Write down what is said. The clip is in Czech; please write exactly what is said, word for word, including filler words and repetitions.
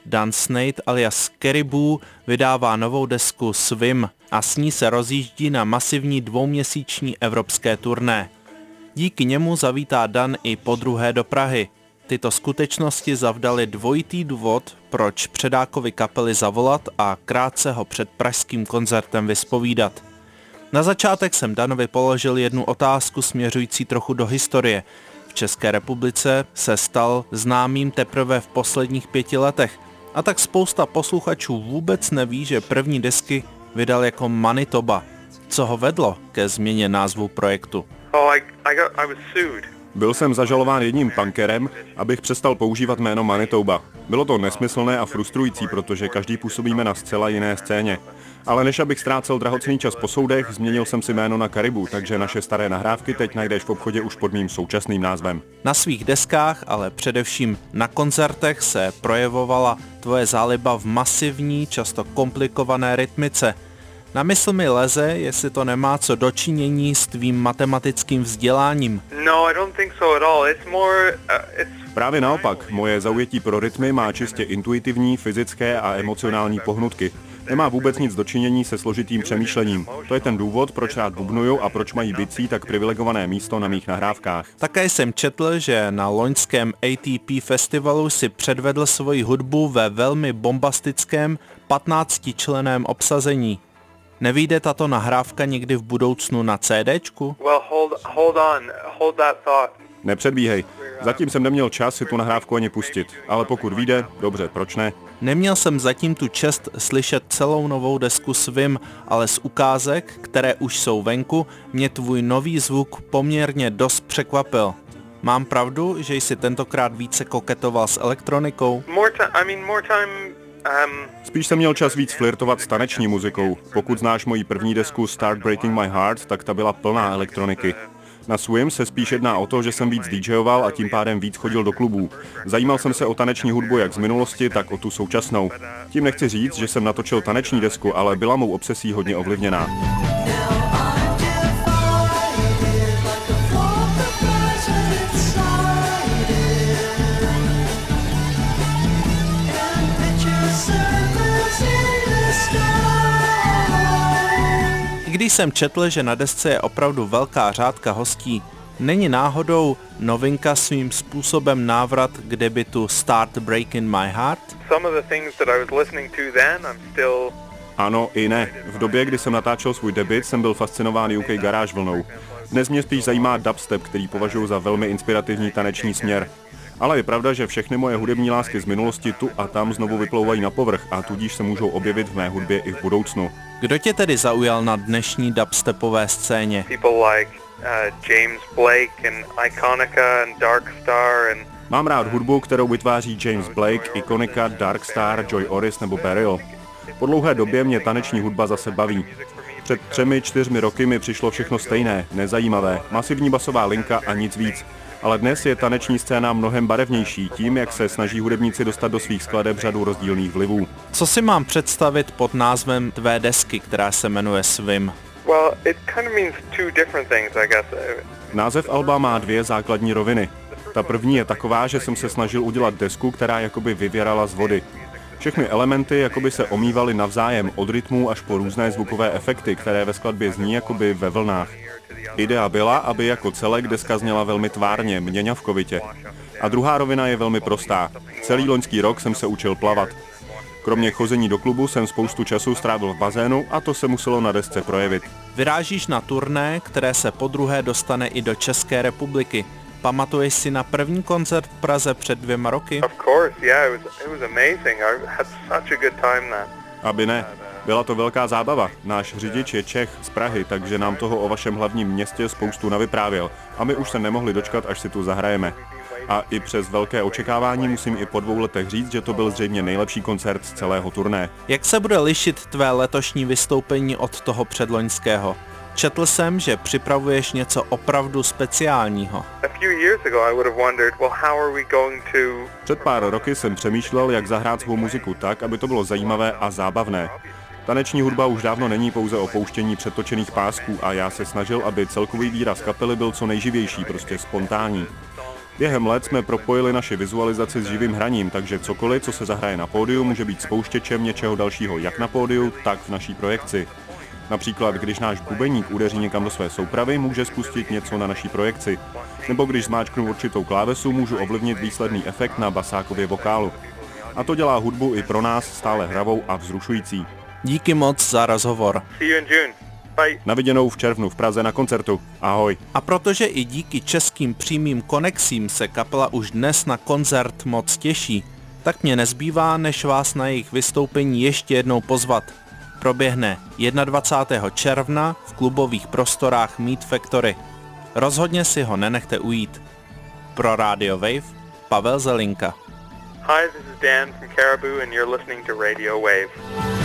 Dan Snade alias Caribou vydává novou desku Swim a s ní se rozjíždí na masivní dvouměsíční evropské turné. Díky němu zavítá Dan i podruhé do Prahy. Tyto skutečnosti zavdaly dvojitý důvod, proč předákovi kapely zavolat a krátce ho před pražským koncertem vyspovídat. Na začátek jsem Danovi položil jednu otázku směřující trochu do historie. V České republice se stal známým teprve v posledních pěti letech a tak spousta posluchačů vůbec neví, že první desky vydal jako Manitoba. Co ho vedlo ke změně názvu projektu? Oh, I, I got, I was sued. Byl jsem zažalován jedním punkerem, abych přestal používat jméno Manitoba. Bylo to nesmyslné a frustrující, protože každý působíme na zcela jiné scéně. Ale než abych ztrácel drahocenný čas po soudech, změnil jsem si jméno na Caribou, takže naše staré nahrávky teď najdeš v obchodě už pod mým současným názvem. Na svých deskách, ale především na koncertech se projevovala tvoje záliba v masivní, často komplikované rytmice. Na mysl mi leze, jestli to nemá co dočinění s tvým matematickým vzděláním. No, I don't think so at all. It's more, uh, it's... Právě naopak, moje zaujetí pro rytmy má čistě intuitivní, fyzické a emocionální pohnutky. Nemá vůbec nic dočinění se složitým přemýšlením. To je ten důvod, proč rád bubnuju a proč mají bicí tak privilegované místo na mých nahrávkách. Také jsem četl, že na loňském A T P festivalu si předvedl svoji hudbu ve velmi bombastickém patnáctičlenném obsazení. Nevyjde tato nahrávka někdy v budoucnu na CDčku? Well, hold, hold on, hold that thought. Nepředbíhej. Zatím jsem neměl čas si tu nahrávku ani pustit, ale pokud vyjde, dobře, proč ne? Neměl jsem zatím tu čest slyšet celou novou desku Swim, ale z ukázek, které už jsou venku, mě tvůj nový zvuk poměrně dost překvapil. Mám pravdu, že jsi tentokrát více koketoval s elektronikou? More time, I mean more time, um... Spíš jsem měl čas víc flirtovat s taneční muzikou. Pokud znáš moji první desku Start Breaking My Heart, tak ta byla plná elektroniky. Na Swim se spíš jedná o to, že jsem víc DJoval a tím pádem víc chodil do klubů. Zajímal jsem se o taneční hudbu jak z minulosti, tak o tu současnou. Tím nechci říct, že jsem natočil taneční desku, ale byla mou obsesí hodně ovlivněná. Když jsem četl, že na desce je opravdu velká řádka hostí, není náhodou novinka svým způsobem návrat k debutu Start Breaking My Heart? Some of the things that I was listening to then, I'm still... Ano i ne. V době, kdy jsem natáčel svůj debut, jsem byl fascinován U K garáž vlnou. Dnes mě spíš zajímá dubstep, který považuji za velmi inspirativní taneční směr. Ale je pravda, že všechny moje hudební lásky z minulosti tu a tam znovu vyplouvají na povrch a tudíž se můžou objevit v mé hudbě i v budoucnu. Kdo tě tedy zaujal na dnešní dubstepové scéně? People like uh, James Blake and Iconica and Darkstar and... Mám rád hudbu, kterou vytváří James Blake, Iconica, Darkstar, Joy Oris nebo Burial. Po dlouhé době mě taneční hudba zase baví. Před třemi, čtyřmi roky mi přišlo všechno stejné, nezajímavé, masivní basová linka a nic víc. Ale dnes je taneční scéna mnohem barevnější tím, jak se snaží hudebníci dostat do svých skladeb řadu rozdílných vlivů. Co si mám představit pod názvem tvé desky, která se jmenuje Swim? Well, it kind of means two different things, I guess. Název alba má dvě základní roviny. Ta první je taková, že jsem se snažil udělat desku, která jakoby vyvěrala z vody. Všechny elementy jakoby se omývaly navzájem od rytmů až po různé zvukové efekty, které ve skladbě zní jakoby ve vlnách. Idea byla, aby jako celek deska zněla velmi tvárně, měňavkovitě. A druhá rovina je velmi prostá. Celý loňský rok jsem se učil plavat. Kromě chození do klubu jsem spoustu času strávil v bazénu a to se muselo na desce projevit. Vyrážíš na turné, které se podruhé dostane i do České republiky. Pamatuješ si na první koncert v Praze před dvěma roky? Of course, yeah, it was, it was amazing. I had such a good time then. Aby ne. Byla to velká zábava. Náš řidič je Čech z Prahy, takže nám toho o vašem hlavním městě spoustu navyprávěl. A my už se nemohli dočkat, až si tu zahrajeme. A i přes velké očekávání musím i po dvou letech říct, že to byl zřejmě nejlepší koncert z celého turné. Jak se bude lišit tvé letošní vystoupení od toho předloňského? Četl jsem, že připravuješ něco opravdu speciálního. Před pár roky jsem přemýšlel, jak zahrát svou muziku tak, aby to bylo zajímavé a zábavné. Taneční hudba už dávno není pouze o pouštění předtočených pásků a já se snažil, aby celkový výraz kapely byl co nejživější, prostě spontánní. Během let jsme propojili naši vizualizaci s živým hraním, takže cokoliv, co se zahraje na pódiu, může být spouštěčem něčeho dalšího jak na pódiu, tak v naší projekci. Například, když náš bubeník udeří někam do své soupravy, může spustit něco na naší projekci. Nebo když zmáčknu určitou klávesu, můžu ovlivnit výsledný efekt na basákově vokálu. A to dělá hudbu i pro nás stále hravou a vzrušující. Díky moc za rozhovor. See you in June. Bye. Na viděnou v červnu v Praze na koncertu. Ahoj. A protože i díky českým přímým konexím se kapela už dnes na koncert moc těší, tak mě nezbývá, než vás na jejich vystoupení ještě jednou pozvat. Proběhne dvacátého prvního června v klubových prostorách Meat Factory. Rozhodně si ho nenechte ujít. Pro Radio Wave, Pavel Zelinka. Hi, this is Dan from Caribou and you're listening to Radio Wave.